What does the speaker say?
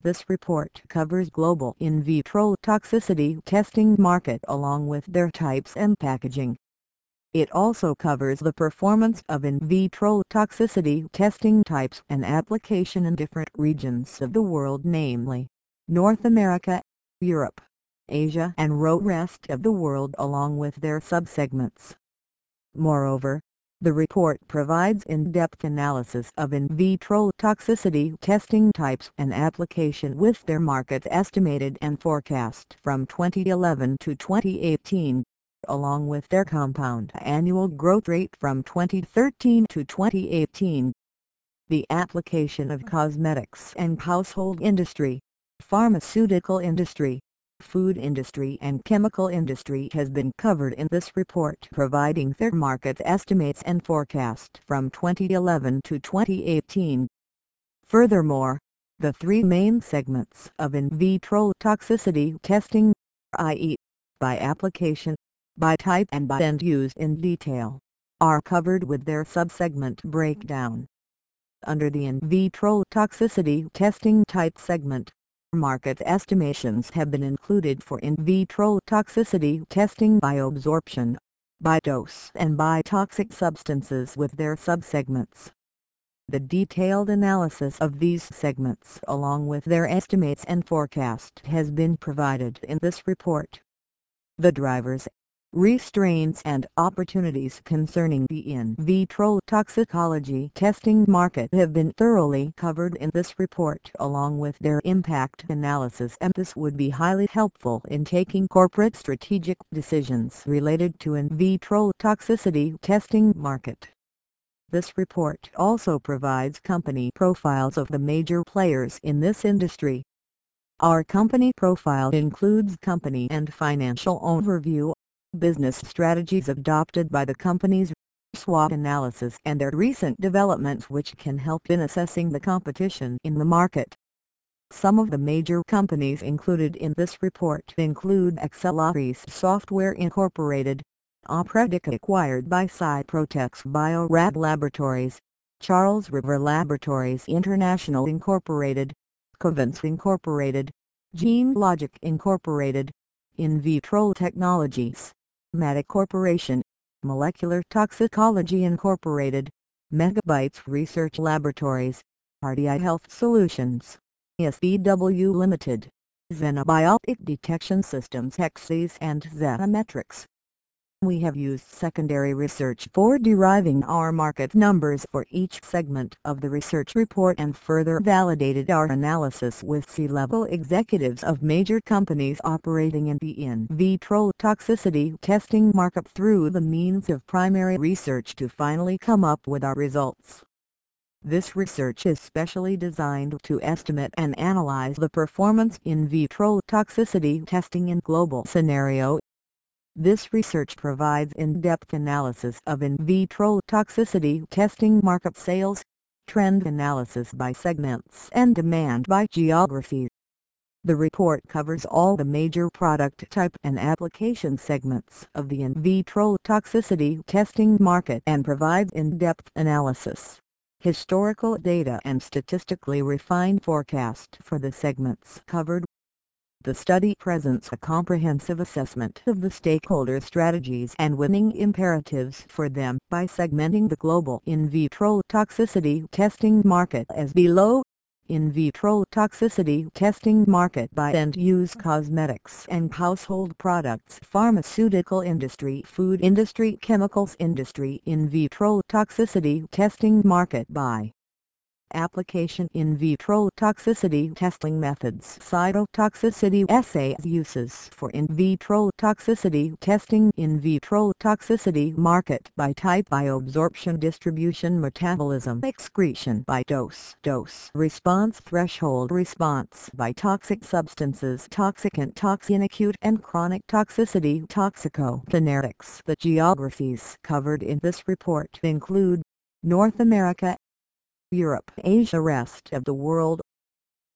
This report covers global in vitro toxicity testing market along with their types and packaging. It also covers the performance of in vitro toxicity testing types and application in different regions of the world, namely North America, Europe, Asia and rest of the world along with their subsegments. Moreover, the report provides in-depth analysis of in vitro toxicity testing types and application with their markets estimated and forecast from 2011 to 2018, along with their compound annual growth rate from 2013 to 2018. The application of cosmetics and household industry, pharmaceutical industry, food industry and chemical industry has been covered in this report, providing their market estimates and forecast from 2011 to 2018. Furthermore, the three main segments of in vitro toxicity testing, i.e., by application, by type and by end use in detail, are covered with their subsegment breakdown. Under the in vitro toxicity testing type segment, market estimations have been included for in vitro toxicity testing by absorption, by dose and by toxic substances with their subsegments. The detailed analysis of these segments along with their estimates and forecast has been provided in this report. The drivers, restraints and opportunities concerning the in vitro toxicology testing market have been thoroughly covered in this report along with their impact analysis, and this would be highly helpful in taking corporate strategic decisions related to in vitro toxicity testing market. This report also provides company profiles of the major players in this industry. Our company profile includes company and financial overview, business strategies adopted by the companies, SWOT analysis and their recent developments which can help in assessing the competition in the market. Some of the major companies included in this report include Accellaris Software Incorporated, Opredic acquired by Cyprotex Biorad Laboratories, Charles River Laboratories International Incorporated, Covance Incorporated, GeneLogic Incorporated, In Vitro Technologies, Meta Corporation, Molecular Toxicology Incorporated, Megabytes Research Laboratories, RDI Health Solutions, SBW Limited, Xenobiotic Detection Systems Hexas and Zetametrics. We have used secondary research for deriving our market numbers for each segment of the research report and further validated our analysis with C-level executives of major companies operating in the in vitro toxicity testing market through the means of primary research to finally come up with our results. This research is specially designed to estimate and analyze the performance in vitro toxicity testing in global scenario. This research provides in-depth analysis of in vitro toxicity testing market sales, trend analysis by segments and demand by geography. The report covers all the major product type and application segments of the in vitro toxicity testing market and provides in-depth analysis, historical data and statistically refined forecast for the segments covered. The study presents a comprehensive assessment of the stakeholder strategies and winning imperatives for them by segmenting the global in vitro toxicity testing market as below. In vitro toxicity testing market by end-use cosmetics and household products, pharmaceutical industry, food industry, chemicals industry. In vitro toxicity testing market by application, in vitro toxicity testing methods, cytotoxicity assays, uses for in vitro toxicity testing, in vitro toxicity market by type, bioabsorption, distribution, metabolism, excretion by dose response, threshold response by toxic substances, toxicant, toxin, acute and chronic toxicity, toxicokinetics. The geographies covered in this report include North America, Europe, Asia, rest of the world.